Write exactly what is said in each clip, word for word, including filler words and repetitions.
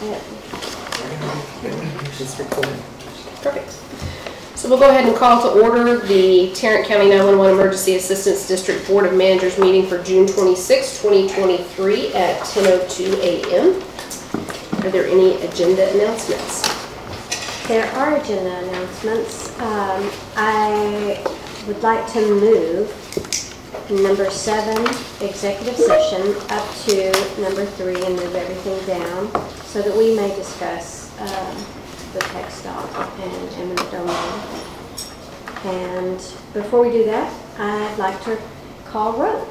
She's recording. Perfect. So we'll go ahead and call to order the Tarrant County nine one one Emergency Assistance District Board of Managers meeting for June twenty-sixth, twenty twenty-three at ten oh two a m Are there any agenda announcements? There are agenda announcements. Um, I would like to move number seven, executive session, up to number three and move everything down so that we may discuss um, the text doc and eminent domain. And before we do that, I'd like to call roll.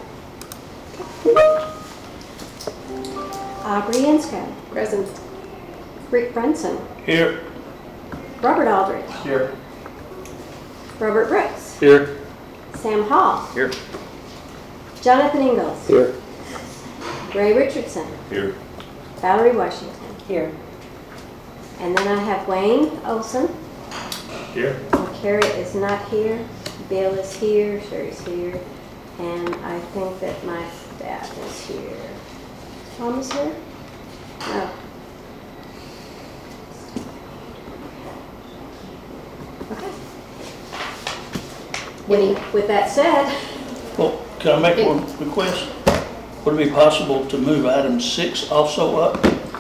Aubrey Inscoe. Present. Rick Brunson. Here. Robert Aldridge. Here. Robert Brooks. Here. Sam Hall. Here. Jonathan Ingalls. Here. Ray Richardson. Here. Valerie Washington. Here. And then I have Wayne Olson. Here. And Carrie is not here. Bill is here. Sherry's here. And I think that my staff is here. Tom is here? No. Okay. Winnie. With that said, Well, can I make one request? Would it be possible to move item six also up?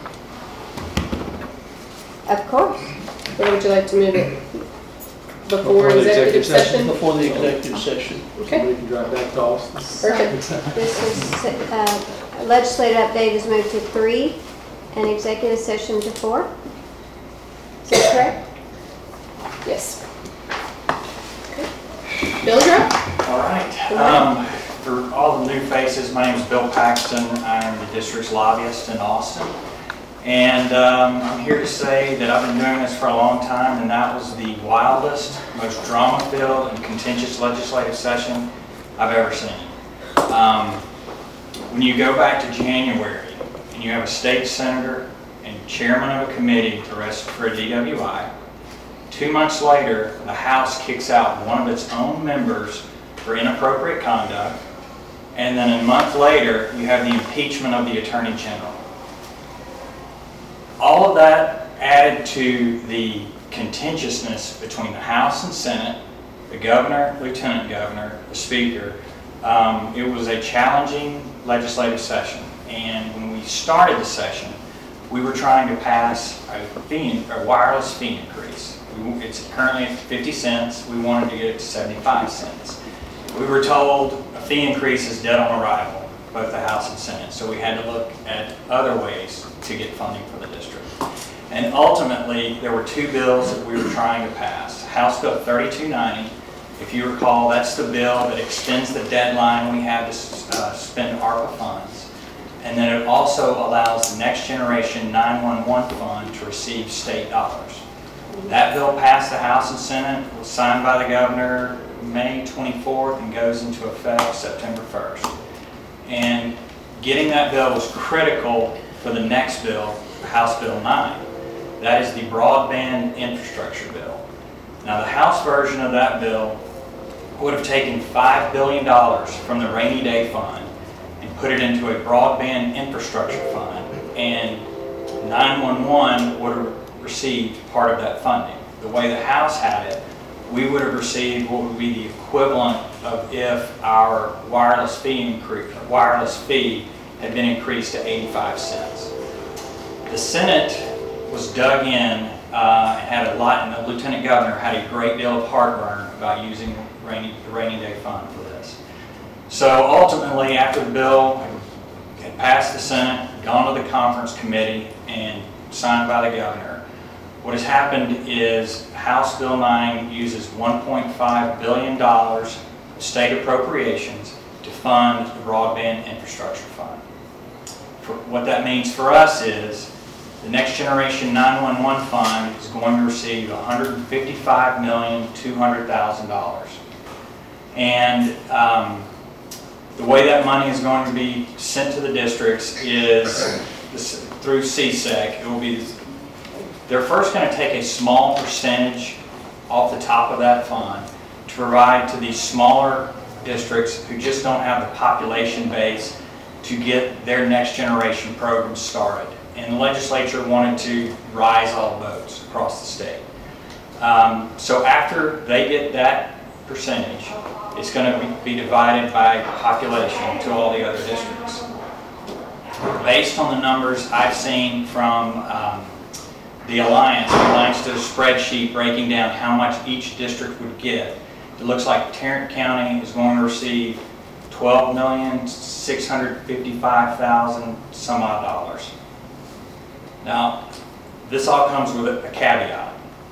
of course. Where would you like to move it? Before, Before the executive, executive session? session? Before the executive session. Okay. We can drive back to Austin. Perfect. This is, uh, legislative update is moved to three and executive session to four. Is that correct? Yes. Okay. Bill, you're up. All right. Um, for all the new faces, my name is Bill Paxton. I am the district's lobbyist in Austin. And um, I'm here to say that I've been doing this for a long time, and that was the wildest, most drama-filled and contentious legislative session I've ever seen. Um, when you go back to January, and you have a state senator and chairman of a committee arrested for a D W I, two months later, the House kicks out one of its own members for inappropriate conduct, and then a month later, you have the impeachment of the Attorney General. All of that added to the contentiousness between the House and Senate, the governor, lieutenant governor, the speaker. Um, it was a challenging legislative session, and when we started the session, we were trying to pass a, fee, a wireless fee increase. It's currently at fifty cents. We wanted to get it to seventy-five cents. We were told a fee increase is dead on arrival, both the House and Senate, so we had to look at other ways to get funding for the district. And ultimately, there were two bills that we were trying to pass. House Bill thirty-two ninety, if you recall, that's the bill that extends the deadline we have to uh, spend ARPA funds. And then it also allows the Next Generation nine one one Fund to receive state dollars. That bill passed the House and Senate, was signed by the governor May twenty-fourth and goes into effect September first. And getting that bill was critical for the next bill, House Bill nine. That is the broadband infrastructure bill. Now the House version of that bill would have taken five billion dollars from the rainy day fund and put it into a broadband infrastructure fund, and nine one one would have received part of that funding. The way the House had it, we would have received what would be the equivalent of if our wireless fee increase, wireless fee had been increased to eighty-five cents. The Senate was dug in uh, and had a lot, and the Lieutenant Governor had a great deal of heartburn about using rainy, the rainy day fund for this. So ultimately, after the bill had passed the Senate, gone to the conference committee, and signed by the governor, what has happened is House Bill nine uses one point five billion dollars of state appropriations to fund the broadband infrastructure fund. For what that means for us is the Next Generation nine one one Fund is going to receive one hundred fifty-five million two hundred thousand dollars. And um, the way that money is going to be sent to the districts is this, through C S E C. It will be, they're first going to take a small percentage off the top of that fund to provide to these smaller districts who just don't have the population base to get their next generation program started. and the legislature wanted to rise all boats across the state. Um, so after they get that percentage, it's going to be divided by population to all the other districts. Based on the numbers I've seen from um, the Alliance, the Alliance did a spreadsheet breaking down how much each district would get. It looks like Tarrant County is going to receive twelve million six hundred fifty-five thousand some odd dollars. Now, this all comes with a caveat.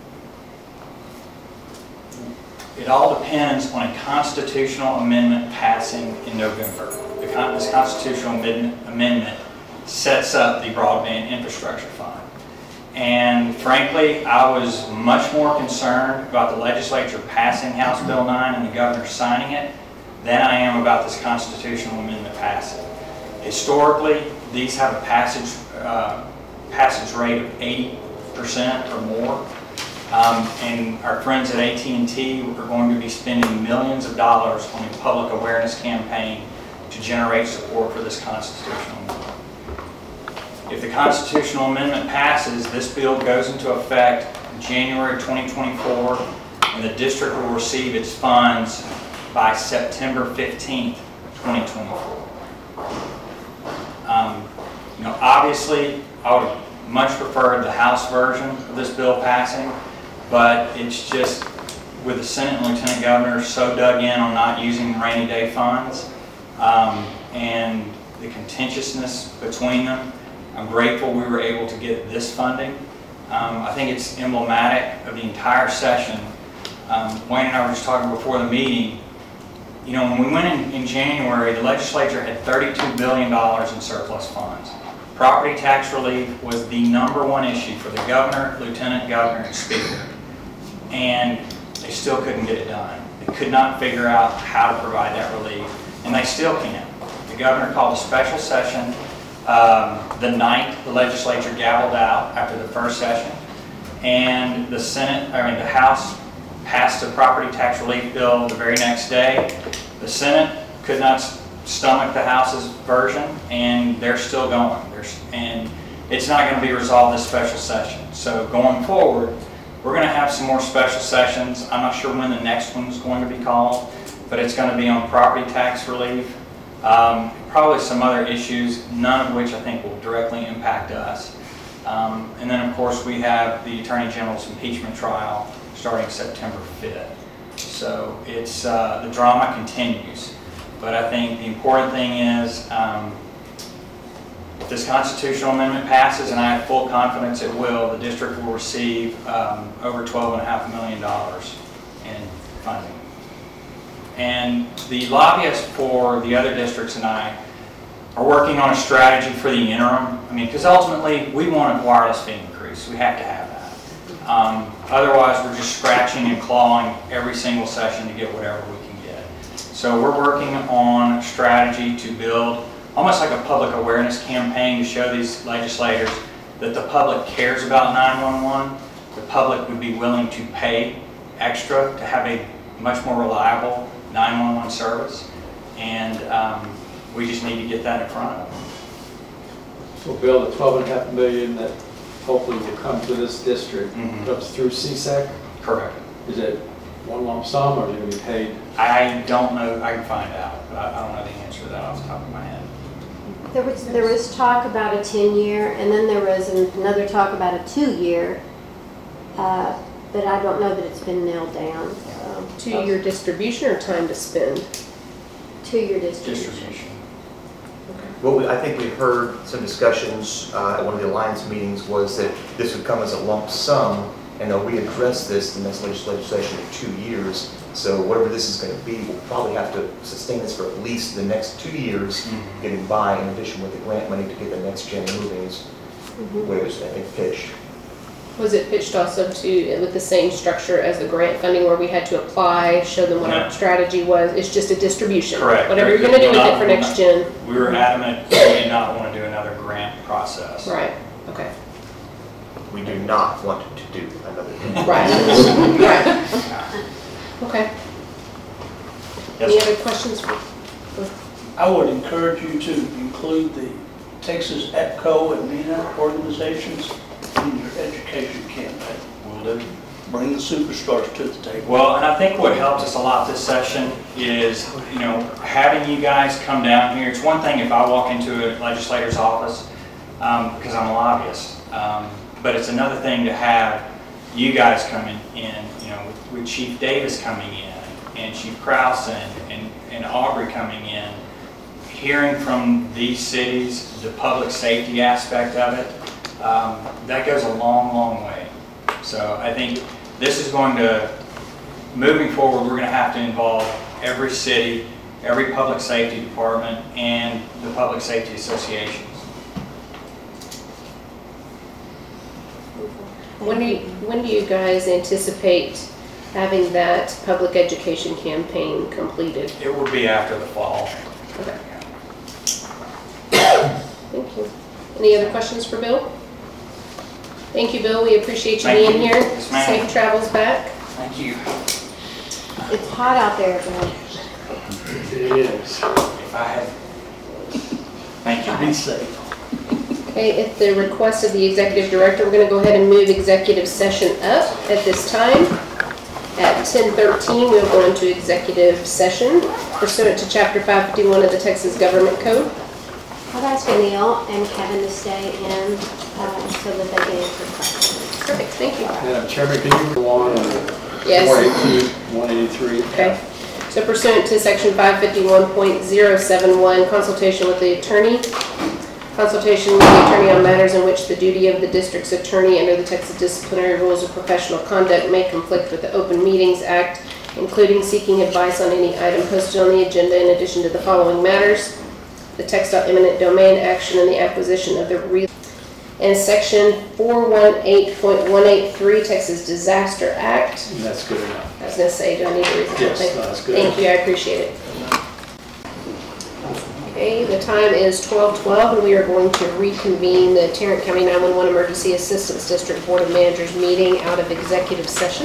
It all depends on a constitutional amendment passing in November. The con this constitutional amendment sets up the Broadband Infrastructure Fund. And frankly, I was much more concerned about the legislature passing House Bill nine and the governor signing it than I am about this constitutional amendment passing. Historically, these have a passage, uh, passage rate of eighty percent or more. Um, and our friends at A T and T are going to be spending millions of dollars on a public awareness campaign to generate support for this constitutional amendment. If the constitutional amendment passes, this bill goes into effect January twenty twenty-four, and the district will receive its funds by September fifteenth, twenty twenty-four. Um, you know, obviously, I would have much preferred the House version of this bill passing, but it's just with the Senate and Lieutenant Governor so dug in on not using rainy day funds um, and the contentiousness between them. I'm grateful we were able to get this funding. Um, I think it's emblematic of the entire session. Um, Wayne and I were just talking before the meeting. You know, when we went in, in January, the legislature had thirty-two billion dollars in surplus funds. Property tax relief was the number one issue for the governor, lieutenant governor, and speaker. And they still couldn't get it done. They could not figure out how to provide that relief, and they still can't. The governor called a special session um, the night the legislature gavelled out after the first session, and the Senate, I mean the House passed a property tax relief bill the very next day. The Senate could not stomach the House's version, and they're still going. There's, and it's not going to be resolved this special session. So going forward, we're going to have some more special sessions. I'm not sure when the next one's going to be called, but it's going to be on property tax relief. Um, probably some other issues, none of which I think will directly impact us. Um, and then of course we have the Attorney General's impeachment trial starting September fifth. So it's, uh, the drama continues. But I think the important thing is, um, if this constitutional amendment passes, and I have full confidence it will, the district will receive um, over twelve and a half million dollars in funding. And the lobbyists for the other districts and I are working on a strategy for the interim. I mean, because ultimately we want a wireless fee increase. We have to have that. Um, otherwise, we're just scratching and clawing every single session to get whatever we can get. So we're working on a strategy to build almost like a public awareness campaign to show these legislators that the public cares about nine one one. The public would be willing to pay extra to have a much more reliable nine one one service, and um, we just need to get that in front of them. So Bill, the twelve and a half million that hopefully will come to this district Mm-hmm. comes through C SAC? Correct. Is it one lump sum or is it going to be paid? I don't know, I can find out, but I don't know the answer to that off the top of my head. There was, there was talk about a ten-year, and then there was another talk about a two-year, uh, but I don't know that it's been nailed down. So. Two-year distribution or time to spend? Two-year distribution. Distribution. Well, we- I think we've heard some discussions uh, at one of the Alliance meetings was that this would come as a lump sum, and uh, we address this in this legislation in two years. So whatever this is going to be, we'll probably have to sustain this for at least the next two years, Mhm. getting by in addition with the grant money to get the next gen moving is Mhm. where it's, I think, pitched. Was it pitched also to, with the same structure as the grant funding where we had to apply, show them what No. our strategy was? It's just a distribution? Correct. Whatever you're going to do with it for Not- next gen? We were adamant we did not want to do another grant process. Right, okay. We do not want to do another. Right, right, okay. Yes, Any sir. other questions? for- I would encourage you to include the Texas EPCO and MENA organizations in your education campaign? Will do. Bring the superstars to the table. Well, and I think what helped us a lot this session is, you know, having you guys come down here. It's one thing if I walk into a legislator's office, um, because I'm a lobbyist, um, but it's another thing to have you guys coming in, you know, with, with Chief Davis coming in, and Chief Krause and, and, and Aubrey coming in, hearing from these cities, the public safety aspect of it, um, that goes a long, long way. So I think this is going to, moving forward, we're going to have to involve every city, every public safety department, and the public safety associations. When do you, when do you guys anticipate having that public education campaign completed? It will be after the fall. Okay. Thank you. Any other questions for Bill? Thank you, Bill. We appreciate you Thank being you. here. Yes, ma'am. Safe travels back. Thank you. It's hot out there, Bill. It is. If I had, thank you. Be safe. Okay, at the request of the executive director, we're going to go ahead and move executive session up at this time. At ten thirteen, we'll go into executive session pursuant to Chapter five fifty-one of the Texas Government Code. I'd ask Neil and Kevin to stay in uh, so that they can answer questions. Perfect, thank you. Madam Chairman, can you go on Yes. four eighteen, one eighty-three? Okay. So pursuant to Section five fifty-one point zero seven one, consultation with the attorney. Consultation with the attorney on matters in which the duty of the district's attorney under the Texas Disciplinary Rules of Professional Conduct may conflict with the Open Meetings Act, including seeking advice on any item posted on the agenda in addition to the following matters: the textile eminent domain action and the acquisition of the real. And Section four eighteen point one eight three Texas Disaster Act. That's good enough. I was going to say, do I need to read the whole Yes, thing? no, that's good. Thank you, I appreciate it. Okay, the time is twelve twelve, and we are going to reconvene the Tarrant County nine one one Emergency Assistance District Board of Managers meeting out of executive session.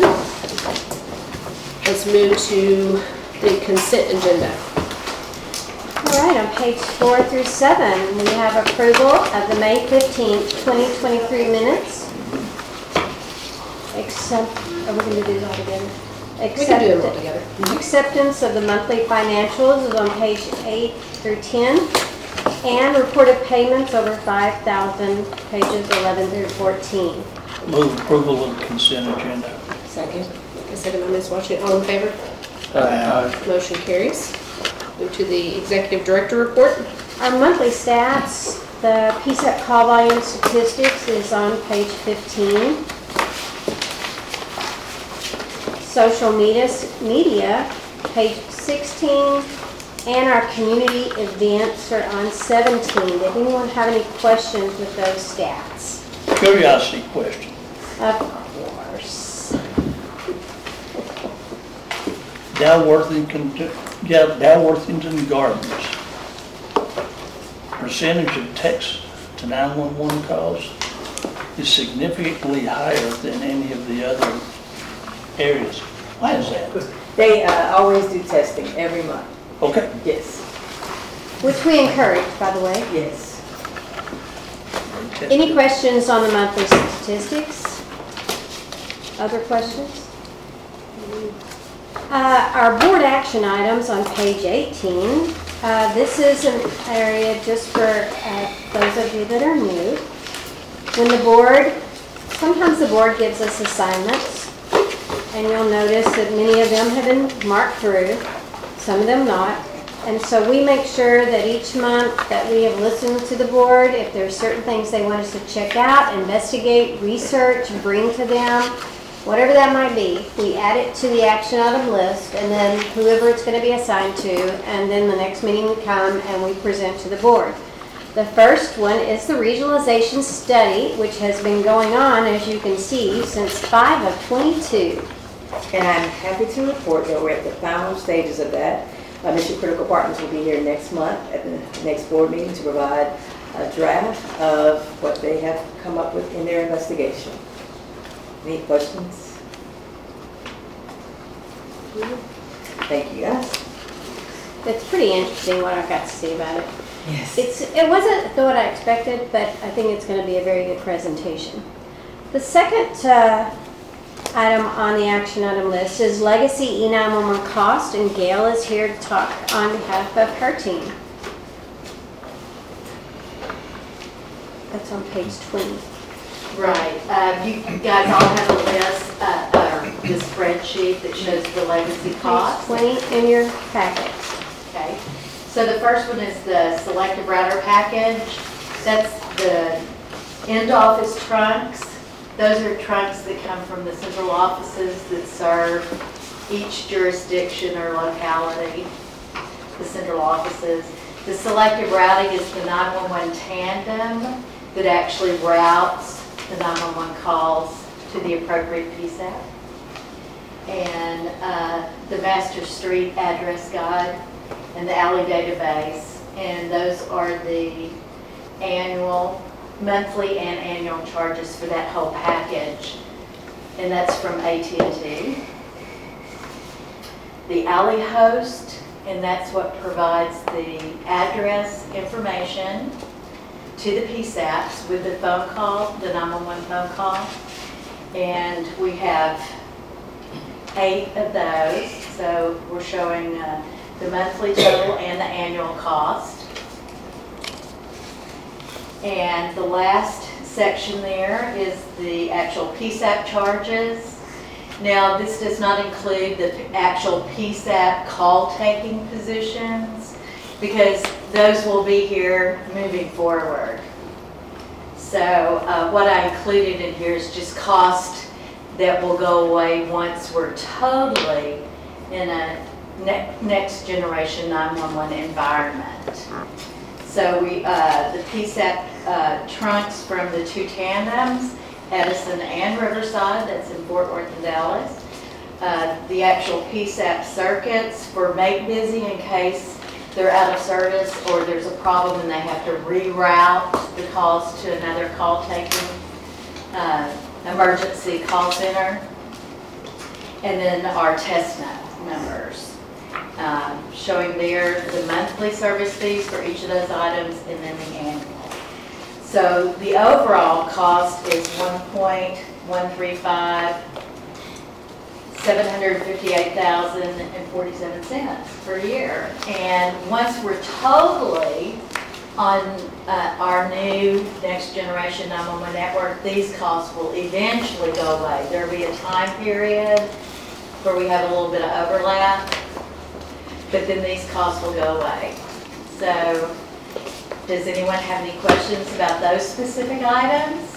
Let's move to the consent agenda. All right, on page four through seven, we have approval of the May fifteenth, twenty twenty-three minutes. Except, are we going to do these all together? We can do them all together. Acceptance of the monthly financials is on page eight through ten. And reported payments over five thousand, pages eleven through fourteen. Move approval of the consent agenda. Second. Like I said, am I miss watching it? All in favor? Aye. Motion carries. Move to the executive director report. Our monthly stats, the P SEP call volume statistics is on page fifteen. Social media, media, page sixteen, and our community events are on seventeen. Did anyone have any questions with those stats? Curiosity question. Of course. Dalworthington, yeah, Dalworthington Gardens. Percentage of text to nine one one calls is significantly higher than any of the other areas. Why is that? They uh, always do testing every month. Okay. Yes, Which we encourage, by the way. yes. Any questions on the monthly statistics? Other questions? Uh, Our board action items on page eighteen. Uh, This is an area just for uh, those of you that are new. When the board, sometimes the board gives us assignments, and you'll notice that many of them have been marked through, some of them not. And so we make sure that each month that we have listened to the board, if there's certain things they want us to check out, investigate, research, bring to them, whatever that might be, we add it to the action item list, and then whoever it's going to be assigned to, and then the next meeting we come and we present to the board. The first one is the regionalization study, which has been going on, as you can see, since five of twenty-two. And I'm happy to report that we're at the final stages of that. Uh, Mission Critical Partners will be here next month at the next board meeting to provide a draft of what they have come up with in their investigation. Any questions? Thank you, guys. It's pretty interesting what I've got to see about it. Yes. It's, it wasn't what I expected, but I think it's going to be a very good presentation. The second uh, item on the action item list is Legacy E nine one one cost, and Gail is here to talk on behalf of her team. That's on page twenty. Right, um, you you guys all have a list, uh, uh, the spreadsheet that shows the legacy Page costs. twenty in your packet. Okay, so the first one is the selective router package. That's the end office trunks. Those are trunks that come from the central offices that serve each jurisdiction or locality, the central offices. The selective routing is the nine one one tandem that actually routes the nine one one calls to the appropriate P S A P. And uh, the master street address guide and the alley database. And those are the annual, monthly and annual charges for that whole package. And that's from A T and T. The alley host, and that's what provides the address information to the P S A Ps with the phone call, the nine one one phone call. And we have eight of those, so we're showing uh, the monthly total and the annual cost. And the last section there is the actual P S A P charges. Now, this does not include the actual P S A P call-taking positions, because those will be here moving forward. So uh, what I included in here is just cost that will go away once we're totally in a ne next generation nine one one environment. So we, uh, the P S A P uh, trunks from the two tandems, Edison and Riverside, that's in Fort Worth and Dallas. Uh, the actual P S A P circuits for Make Busy in case they're out of service or there's a problem and they have to reroute the calls to another call-taking uh, emergency call center. And then our test numbers, um, showing there the monthly service fees for each of those items and then the annual. So the overall cost is one point one three five, seven hundred fifty-eight thousand forty-seven cents per year. And once we're totally on uh, our new next generation nine one one network, these costs will eventually go away. There'll be a time period where we have a little bit of overlap, but then these costs will go away. So does anyone have any questions about those specific items?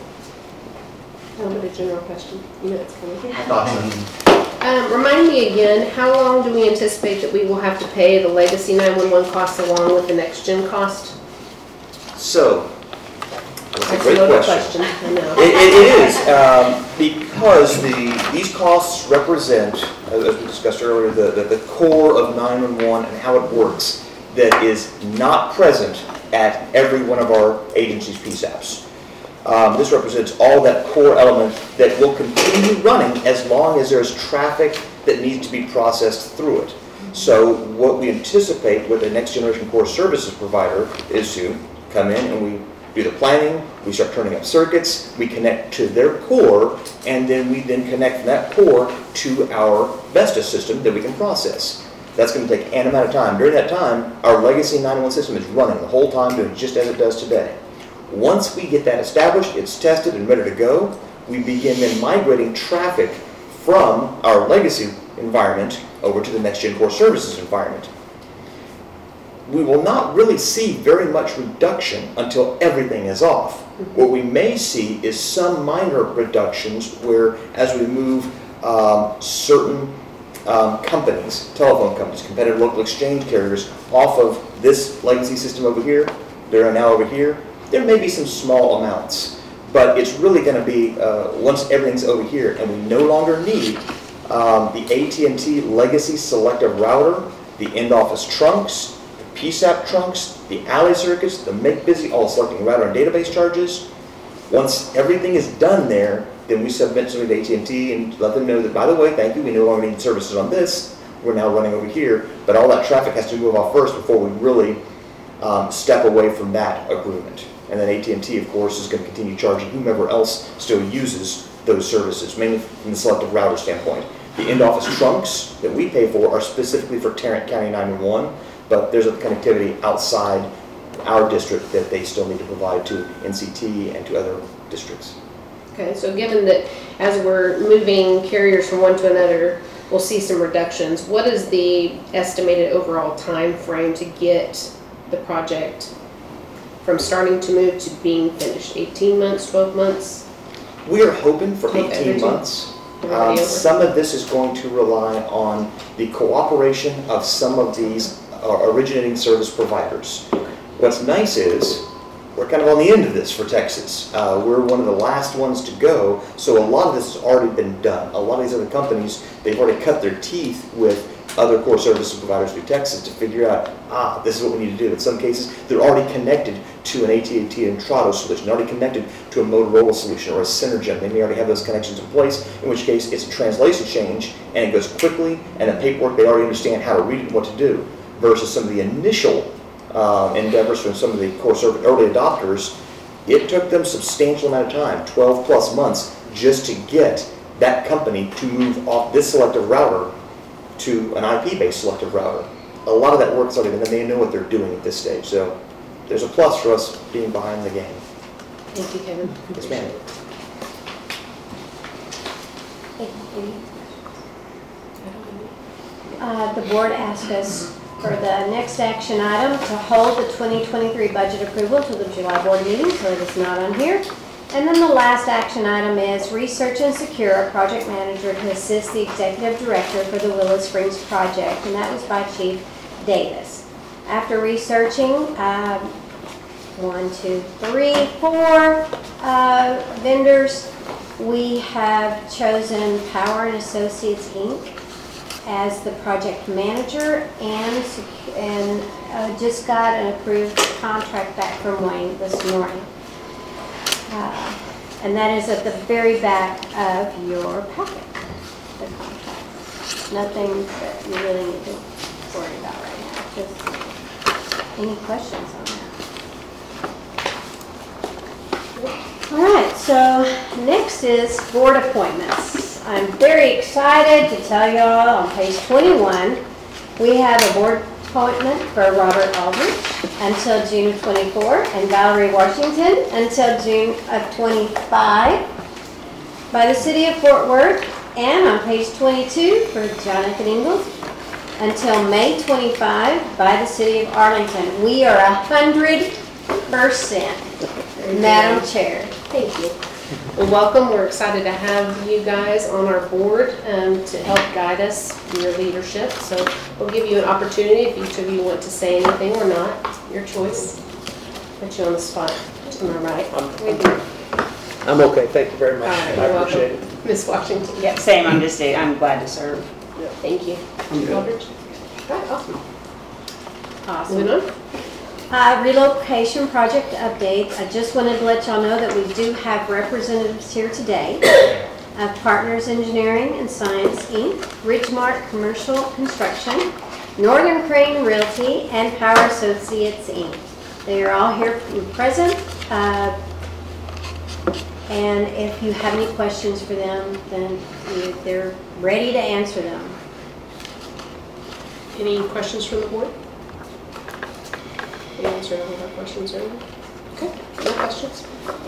I'll have a general question. You know it's coming. Thoughts? Um, remind me again, how long do we anticipate that we will have to pay the legacy nine one one costs along with the next gen cost? So, that's a That's great another question. I know. It, it it is, um, because the, these costs represent, as as we discussed earlier, the, the, the core of nine one one and how it works that is not present at every one of our agencies' P S A Ps. Um, this represents all that core element that will continue running as long as there's traffic that needs to be processed through it. So what we anticipate with the next generation core services provider is to come in and we do the planning, we start turning up circuits, we connect to their core, and then we then connect from that core to our Vestas system that we can process. That's going to take an amount of time. During that time, our legacy nine one one system is running the whole time, doing just as it does today. Once we get that established, it's tested and ready to go, we begin then migrating traffic from our legacy environment over to the next gen core services environment. We will not really see very much reduction until everything is off. What we may see is some minor reductions where as we move um, certain um, companies, telephone companies, competitive local exchange carriers off of this legacy system over here, they're now over here, there may be some small amounts, but it's really going to be uh, once everything's over here and we no longer need um, the A T and T legacy selective router, the end office trunks, the P S A P trunks, the alley circuits, the Make Busy, all selecting router and database charges. Once everything is done there, then we submit something to A T and T and let them know that, by the way, thank you, we no longer need services on this, we're now running over here, but all that traffic has to move off first before we really um, step away from that agreement. And then A T and T, of course, is going to continue charging whomever else still uses those services, mainly from the selective router standpoint. The in-office trunks that we pay for are specifically for Tarrant County nine one one, but there's a connectivity outside our district that they still need to provide to N C T and to other districts. Okay, so given that as we're moving carriers from one to another, we'll see some reductions. What is the estimated overall time frame to get the project from starting to move to being finished? eighteen months, twelve months? We are hoping for Okay, eighteen everything- months. everybody Um, over? some of this is going to rely on the cooperation of some of these uh, originating service providers. What's nice is, we're kind of on the end of this for Texas. Uh, we're one of the last ones to go, so a lot of this has already been done. A lot of these other companies, they've already cut their teeth with other core service providers through Texas to figure out, ah, this is what we need to do. In some cases, they're already connected to an A T and T and Trado solution, they're already connected to a Motorola solution or a Synergen. They may already have those connections in place, in which case it's a translation change and it goes quickly, and the paperwork, they already understand how to read it and what to do, versus some of the initial um, endeavors from some of the core service early adopters. It took them substantial amount of time, twelve plus months, just to get that company to move off this selective router to an I P-based selective router. A lot of that work's already done, and they know what they're doing at this stage. So there's a plus for us being behind the game. Thank you, Kevin. Yes, ma'am. Uh, The board asked us for the next action item to hold the twenty twenty-three budget approval to the July board meeting, so it is not on here. And then the last action item is research and secure a project manager to assist the executive director for the Willow Springs project, and that was by Chief Davis. After researching, um, one, two, three, four uh, vendors, we have chosen Power and Associates, Incorporated as the project manager, and, sec- and uh, just got an approved contract back from Wayne this morning. Uh, and that is at the very back of your packet, the contract. Nothing that you really need to worry about right now. Just any questions on that? All right, so next is board appointments. I'm very excited to tell y'all on page twenty-one, we have a board appointment for Robert Aldrich until June of twenty-four, and Valerie Washington until June of twenty-five by the city of Fort Worth, and on page twenty-two for Jonathan Ingalls until May twenty-five by the city of Arlington. We are a hundred percent, Madam Chair. Thank you. Well, welcome. We're excited to have you guys on our board um, to help guide us in your leadership. So we'll give you an opportunity if each of you want to say anything or not. Your choice. Put you on the spot. Am I right? I'm okay, thank you very much. All right, I you're appreciate welcome. Miz Washington. Yep, same, I'm just, I'm glad to serve. Thank you. good. Aldrich? All right, awesome. Awesome. Moving on. Uh, relocation project update. I just wanted to let y'all know that we do have representatives here today of Partners Engineering and Science, Incorporated, Ridgemark Commercial Construction, Northern Crane Realty, and Power Associates, Incorporated. They are all here present. Uh, and if you have any questions for them, then you- they're ready to answer them. Any questions from the board? We answered all of our questions earlier. Okay, no questions?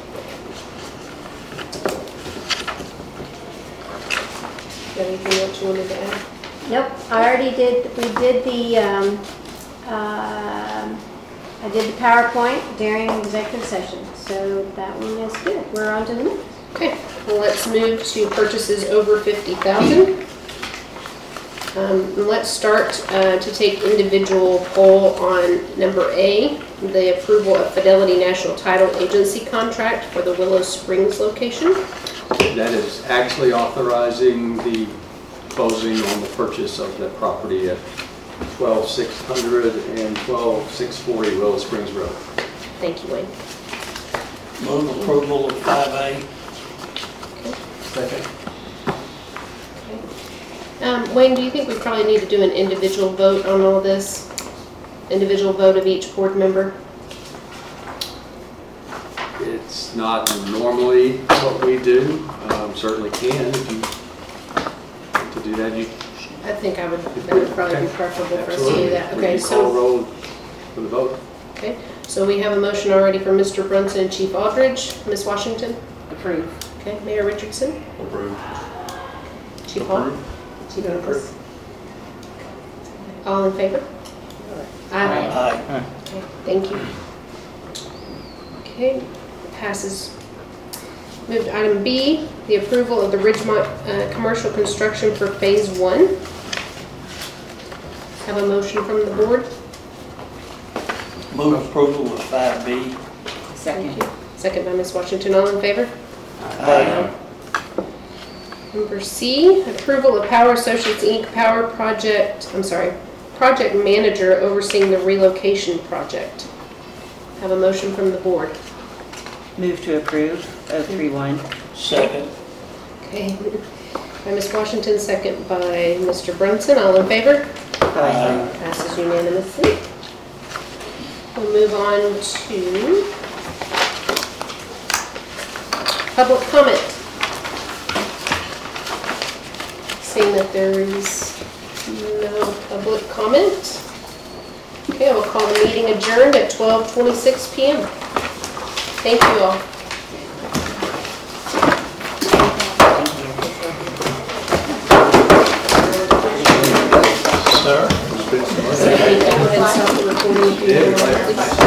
You have anything else you wanted to add? Nope, I already did, we did the, um, um, I did the PowerPoint during executive session, so that one is good. We're on to the next. Okay, well, let's move to purchases over fifty thousand. Um, and let's start uh, to take individual poll on number A, the approval of Fidelity National Title Agency contract for the Willow Springs location. That is actually authorizing the closing on the purchase of the property at twelve six hundred and twelve six forty Willow Springs Road. Thank you, Wayne. Move approval of five A. Second. Um, Wayne, do you think we probably need to do an individual vote on all this? individual vote of each board member? It's not normally what we do. Um, Certainly can if you want to do that. You I think I would, that would probably be preferable for us to do Absolutely. that. We Okay, can call so, roll for the vote. okay, so we have a motion already for Mister Brunson and Chief Aldridge. Miz Washington? Approve. Okay, Mayor Richardson? Approved. Chief Hall? Chief Nicholas? All in favor? Aye. Aye. Okay, thank you. Okay, passes. Move to item B, the approval of the Ridgemont uh, commercial construction for phase one. Have a motion from the board. Move approval of five B. Second. Thank you. Second by Miz Washington, all in favor? Aye. Number C, approval of Power Associates, Incorporated. Power Project, I'm sorry, project manager overseeing the relocation project. Have a motion from the board. Move to approve oh three one. Second. Okay, by Miz Washington, second by Mister Brunson, all in favor? Aye. Passes unanimously. We'll move on to public comment. Seeing that there is no public comment. Okay, I will call the meeting adjourned at twelve twenty-six p m Thank you all. Sir? Go ahead and stop the recording if you want.